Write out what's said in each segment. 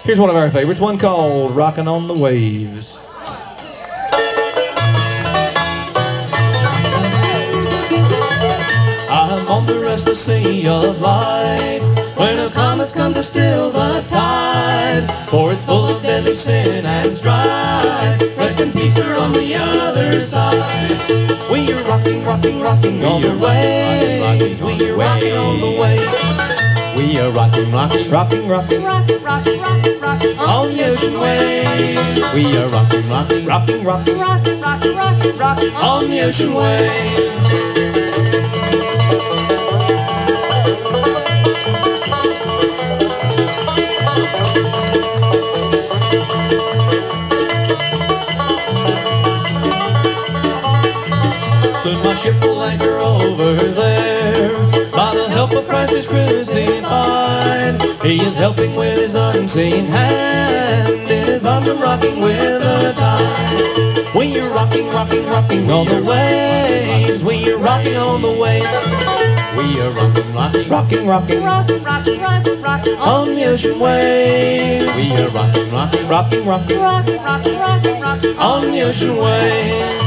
Here's one of our favorites, one called Rockin' on the Waves. I'm on the restless sea of life, when a comet's come to still the tide, for it's full of deadly sin and strife. Rest in peace, we're on the other side. We are rocking, rocking, rocking on the waves. We are rocking on the waves. We are rocking, rocking, Rocking, rocking, Rockin', rockin', rockin', rockin' on the ocean waves. we are rocking, rocking, Rocking, rocking, rockin', rockin', rockin', rockin' on the ocean waves. Soon my ship will anchor over there, by the help of Christ is crucified. He is helping with his unseen hand, in his arms I'm rocking with the tide. We are rocking, rocking, rocking on the waves. We are rocking on the waves. we are rocking, rocking, Rocking, rocking rockin', rockin', rockin', rockin' on the ocean waves. we are rocking, rocking, Rocking, rocking rockin', rockin', rockin', rockin' on the ocean waves.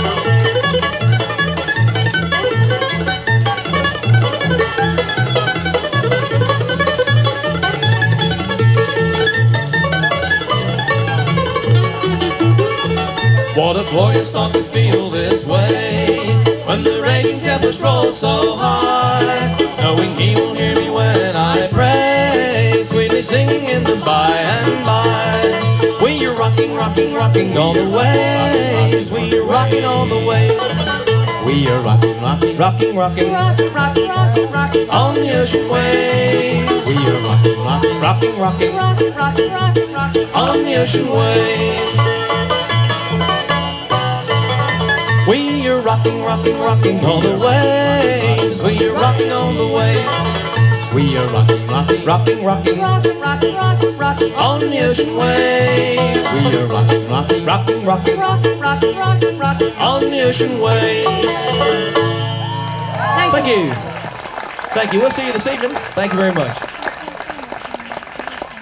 What a glorious thought to feel this way, when the raging tempest rolls so high, knowing he will hear me when I pray, sweetly singing in the by and by. We are rocking, rocking, rocking on the waves. We are rocking on the waves. we are rocking, rocking, Rocking, rocking rockin', rockin', rockin', rockin' on the ocean waves. we are rocking, rocking, Rocking, rocking rockin', rockin', rockin', rockin' on the ocean waves. We are rocking, rocking, rocking on the waves. We are rocking on the waves. we are rocking, rocking, Rocking, rocking rockin', rockin', rockin', rockin' on the ocean waves. we are rocking, rocking, Rocking, rocking rockin', rockin', rockin', rockin' on the ocean waves. Thank you. Thank you. We'll see you this evening. Thank you very much.